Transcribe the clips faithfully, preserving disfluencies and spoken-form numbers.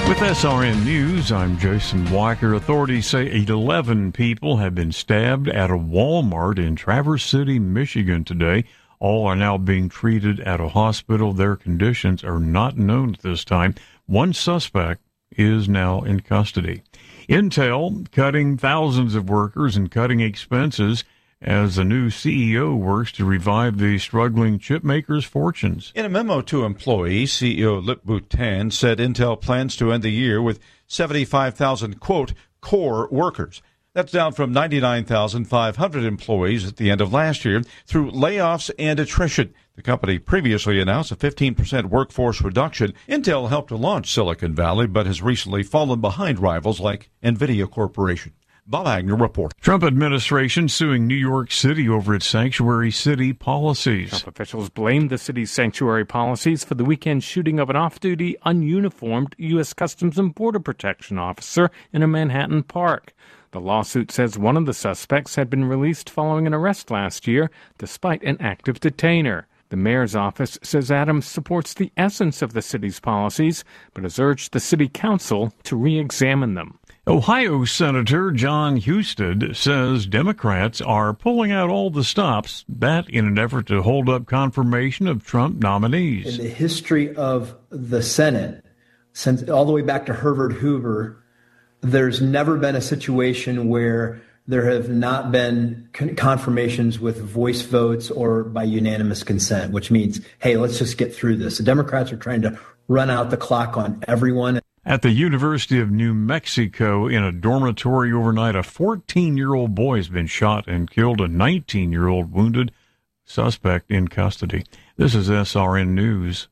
With S R N News, I'm Jason Walker. Authorities say eleven people have been stabbed at a Walmart in Traverse City, Michigan today. All are now being treated at a hospital. Their conditions are not known at this time. One suspect is now in custody. Intel cutting thousands of workers and cutting expenses as the new C E O works to revive the struggling chip makers' fortunes. In a memo to employees, C E O Lip-Bu Tan said Intel plans to end the year with seventy-five thousand, quote, core workers. That's down from ninety-nine thousand five hundred employees at the end of last year through layoffs and attrition. The company previously announced a fifteen percent workforce reduction. Intel helped to launch Silicon Valley, but has recently fallen behind rivals like NVIDIA Corporation. Bob Agner reports. Trump administration suing New York City over its sanctuary city policies. Trump officials blamed the city's sanctuary policies for the weekend shooting of an off-duty, ununiformed U S Customs and Border Protection officer in a Manhattan park. The lawsuit says one of the suspects had been released following an arrest last year, despite an active detainer. The mayor's office says Adams supports the essence of the city's policies, but has urged the city council to re-examine them. Ohio Senator John Husted says Democrats are pulling out all the stops, that in an effort to hold up confirmation of Trump nominees. In the history of the Senate, since all the way back to Herbert Hoover, there's never been a situation where there have not been con- confirmations with voice votes or by unanimous consent, which means, hey, let's just get through this. The Democrats are trying to run out the clock on everyone. At the University of New Mexico, in a dormitory overnight, a fourteen-year-old boy has been shot and killed, a nineteen-year-old wounded, suspect in custody. This is S R N News.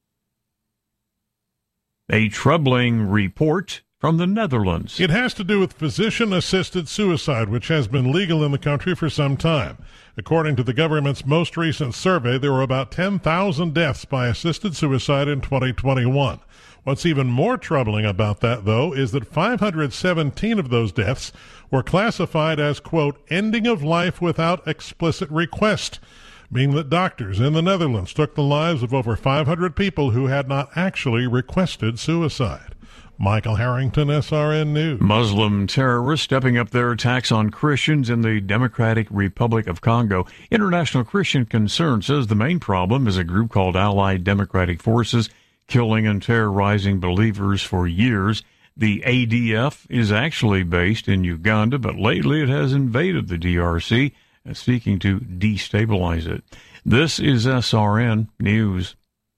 A troubling report from the Netherlands. It has to do with physician-assisted suicide, which has been legal in the country for some time. According to the government's most recent survey, there were about ten thousand deaths by assisted suicide in twenty twenty-one. What's even more troubling about that, though, is that five hundred seventeen of those deaths were classified as, quote, ending of life without explicit request, meaning that doctors in the Netherlands took the lives of over five hundred people who had not actually requested suicide. Michael Harrington, S R N News. Muslim terrorists stepping up their attacks on Christians in the Democratic Republic of Congo. International Christian Concern says the main problem is a group called Allied Democratic Forces killing and terrorizing believers for years. The A D F is actually based in Uganda, but lately it has invaded the D R C and seeking to destabilize it. This is S R N News.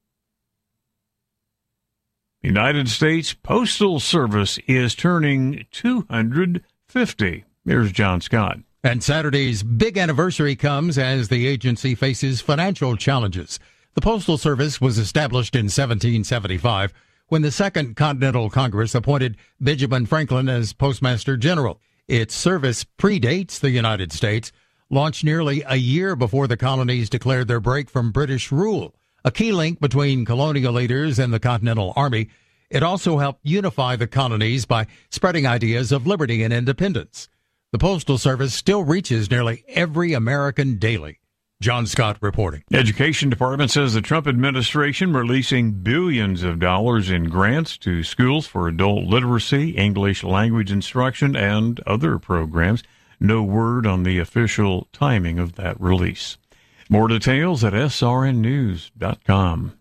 The United States Postal Service is turning two hundred fifty. Here's John Scott. And Saturday's big anniversary comes as the agency faces financial challenges. The Postal Service was established in seventeen seventy-five when the Second Continental Congress appointed Benjamin Franklin as Postmaster General. Its service predates the United States, launched nearly a year before the colonies declared their break from British rule. A key link between colonial leaders and the Continental Army, it also helped unify the colonies by spreading ideas of liberty and independence. The Postal Service still reaches nearly every American daily. John Scott reporting. Education Department says the Trump administration releasing billions of dollars in grants to schools for adult literacy, English language instruction, and other programs. No word on the official timing of that release. More details at S R N news dot com.